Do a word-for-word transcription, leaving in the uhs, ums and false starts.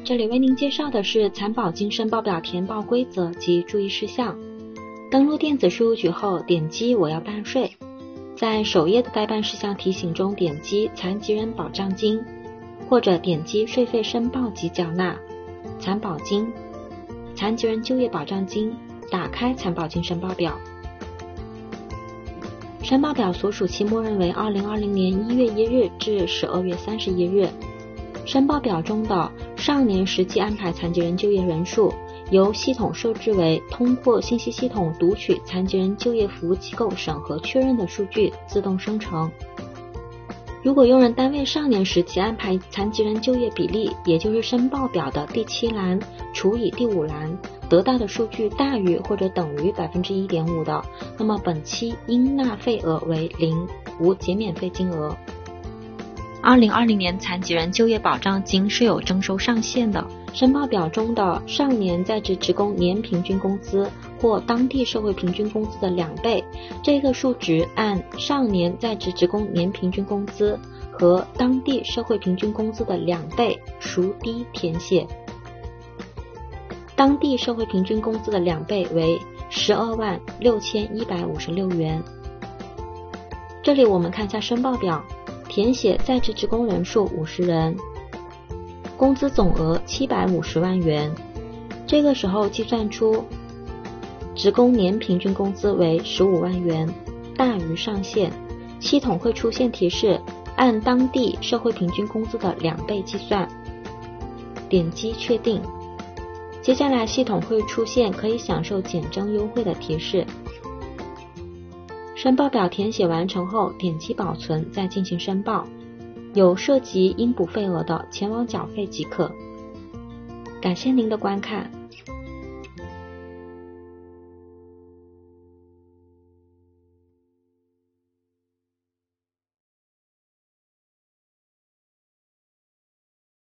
这里为您介绍的是残保金申报表填报规则及注意事项。登录电子税务局后，点击我要办税，在首页的待办事项提醒中点击残疾人保障金，或者点击税费申报及缴纳、残保金、残疾人就业保障金，打开残保金申报表。申报表所属期默认为二零二零年一月一日至十二月三十一日。申报表中的上年实际安排残疾人就业人数，由系统设置为通过信息系统读取残疾人就业服务机构审核确认的数据自动生成。如果用人单位上年实际安排残疾人就业比例，也就是申报表的第七栏除以第五栏，得到的数据大于或者等于 百分之一点五 的，那么本期应纳费额为零，无减免费金额。二零二零年残疾人就业保障金是有征收上限的，申报表中的上年在职职工年平均工资或当地社会平均工资的两倍，这个数值按上年在职职工年平均工资和当地社会平均工资的两倍孰低填写。当地社会平均工资的两倍为十二万六千一百五十六元。这里我们看一下申报表，填写在职职工人数五十人，工资总额七百五十万元。这个时候计算出职工年平均工资为十五万元，大于上限，系统会出现提示按当地社会平均工资的两倍计算，点击确定。接下来系统会出现可以享受减征优惠的提示。申报表填写完成后，点击保存，再进行申报。有涉及应补费额的，前往缴费即可。感谢您的观看。